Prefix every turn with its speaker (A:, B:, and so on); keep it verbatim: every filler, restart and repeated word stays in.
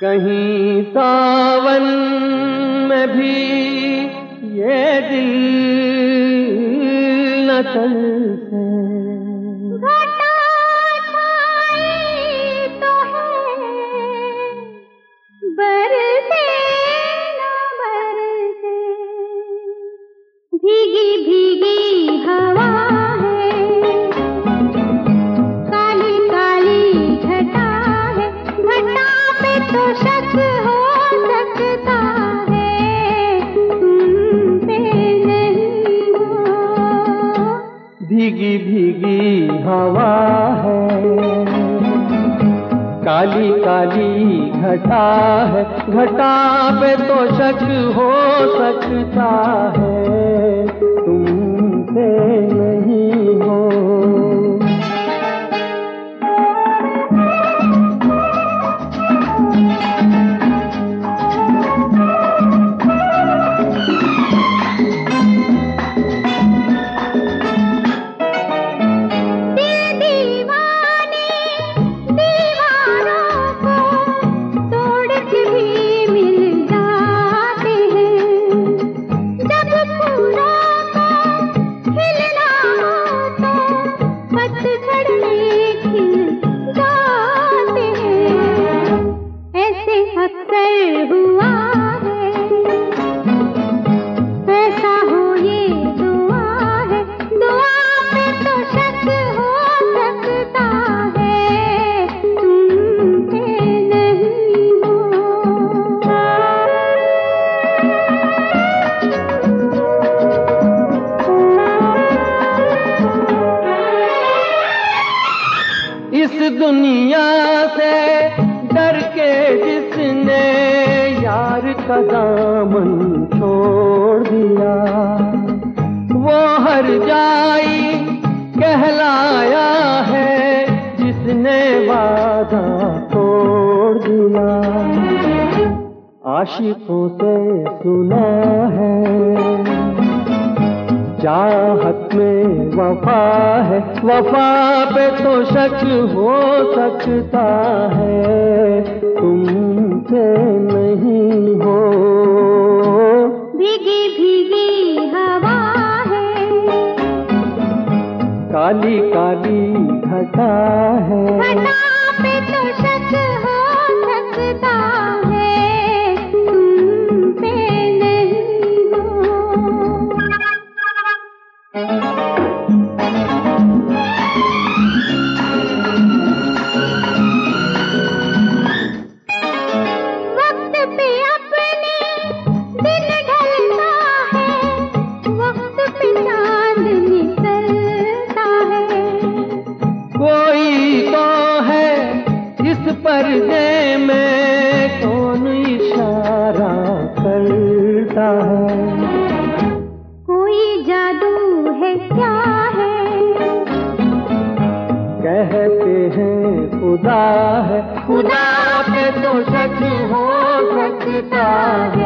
A: कहीं सावन में भी ये दिल न तरसे।
B: घटा छाई तो है, बरसे न बरसे। भीगी भीगी हवा है, काली काली घटा है। घटा पे तो शक हो सकता है, तुम पे नहीं हो।
A: भीगी भीगी हवा है, काली काली घटा है। घटा पे तो शक हो सकता है, तुम पे नहीं हो।
B: अक्सर हुआ है, ऐसा हो ये दुआ है। दुआ पे तो शक हो सकता है, तुम पे नहीं हो।
A: इस दुनिया से डर के जिसने यार का दामन छोड़ दिया, वो हर जाई कहलाया है जिसने वादा तोड़ दिया। आशिकों से सुना है, चाहत में वफा है। वफा पे तो शक हो सकता है, तुम पे नहीं हो।
B: भीगी भीगी हवा है,
A: काली काली घटा है।
B: घटा पे तो शक हो सकता है, तुम पे नहीं हो। वक्त पे अपने दिन ढलता है, वक्त पे चांद निकलता है।
A: कोई तो है इस पर्दे में, कौन इशारा करता है।
B: कोई जादू है क्या है,
A: कहते हैं खुदा है। खुदा पे तो शक हो सकता है,